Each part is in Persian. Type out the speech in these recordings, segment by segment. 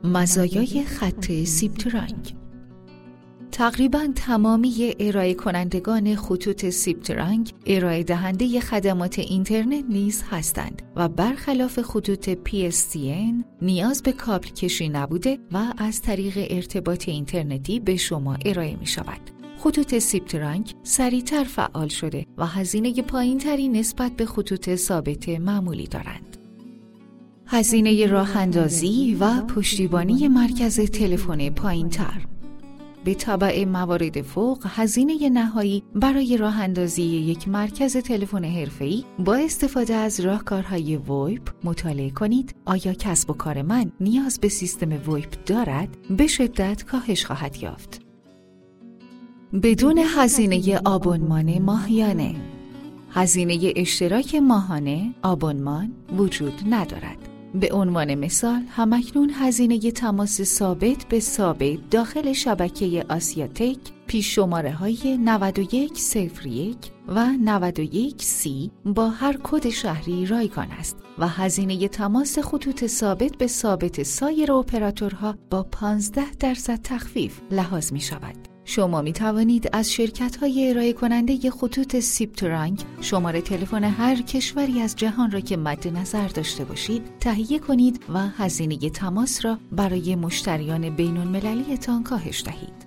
مزایای خط سیبترنگ. تقریباً تمامی ارائه کنندگان خطوط سیبترنگ ارائه دهنده خدمات اینترنت نیز هستند و برخلاف خطوط PSTN نیاز به کابل کشی نبوده و از طریق ارتباط اینترنتی به شما ارائه می شود. خطوط سیبترنگ سریعتر فعال شده و هزینه پایین‌تری نسبت به خطوط ثابت معمولی دارند. هزینه راه اندازی و پشتیبانی مرکز تلفن پایین‌تر. به تبع موارد فوق، هزینه نهایی برای راه اندازی یک مرکز تلفن حرفه‌ای با استفاده از راهکارهای وایپ مطالعه کنید آیا کسب و کار من نیاز به سیستم وایپ دارد؟ به شدت کاهش خواهد یافت. بدون هزینه آبونمان ماهیانه. هزینه اشتراک ماهانه آبونمان وجود ندارد. به عنوان مثال، همکنون هزینه تماس ثابت به ثابت داخل شبکه آسیاتک پیش شماره های 9101 و 9130 با هر کد شهری رایگان است و هزینه تماس خطوط ثابت به ثابت سایر اپراتورها با 15% تخفیف لحاظ می شود. شما می توانید از شرکت‌های ارائه کننده خطوط سیبترنگ شماره تلفن هر کشوری از جهان را که مد نظر داشته باشید تهیه کنید و هزینه تماس را برای مشتریان بین‌المللی‌تان کاهش دهید.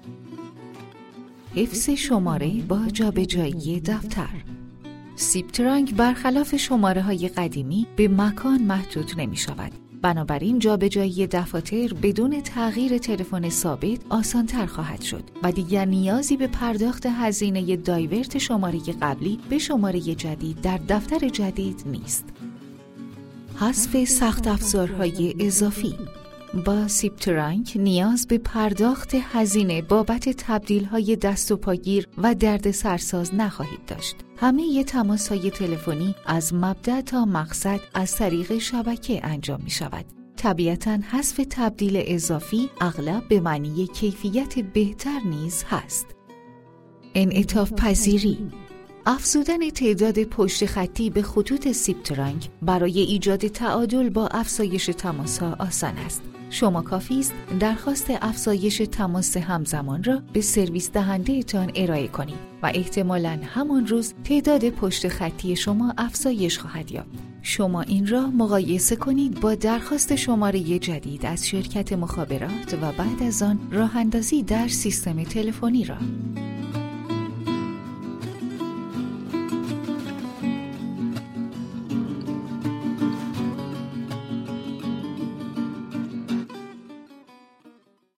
حفظ شماره با جابجایی دفتر. سیبترنگ برخلاف شماره‌های قدیمی به مکان محدود نمی‌شود. بنابراین جابجایی دفاتر بدون تغییر تلفن ثابت آسان‌تر خواهد شد و دیگر نیازی به پرداخت هزینه دایورت شماره قبلی به شماره جدید در دفتر جدید نیست. حذف سخت افزارهای اضافی. با سیبترنگ نیاز به پرداخت هزینه بابت تبدیل‌های دست و پاگیر و دردسرساز نخواهید داشت. همه تماس‌های تلفنی از مبدأ تا مقصد از طریق شبکه انجام می‌شود. طبیعتاً حذف تبدیل اضافی اغلب به معنی کیفیت بهتر نیز هست. انعطاف پذیری. افزودن تعداد پشت خطی به خطوط سیبترنگ برای ایجاد تعادل با افزایش تماس‌ها آسان است. شما کافی است درخواست افزایش تماس همزمان را به سرویس دهنده تان ارائه کنید و احتمالاً همان روز تعداد پشت خطی شما افزایش خواهد یافت. شما این را مقایسه کنید با درخواست شماره جدید از شرکت مخابرات و بعد از آن راه اندازی در سیستم تلفنی را.